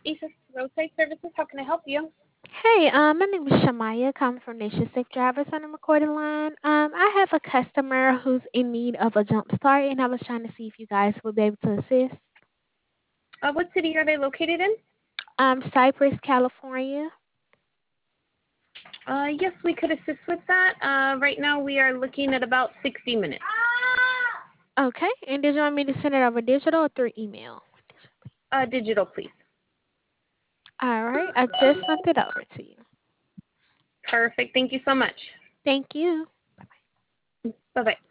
ACES Roadside Services, how can I help you? Hey, my name is Shamaya, coming from Nation Safe Drivers on the recorded line. I have a customer who's in need of a jump start, and I was trying to see if you guys would be able to assist. What city are they located in? Cypress, California. Yes, we could assist with that. Right now we are looking at about 60 minutes. Okay, and did you want me to send it over digital or through email? Digital, please. All right, I just sent it over to you. Perfect. Thank you so much. Thank you. Bye bye.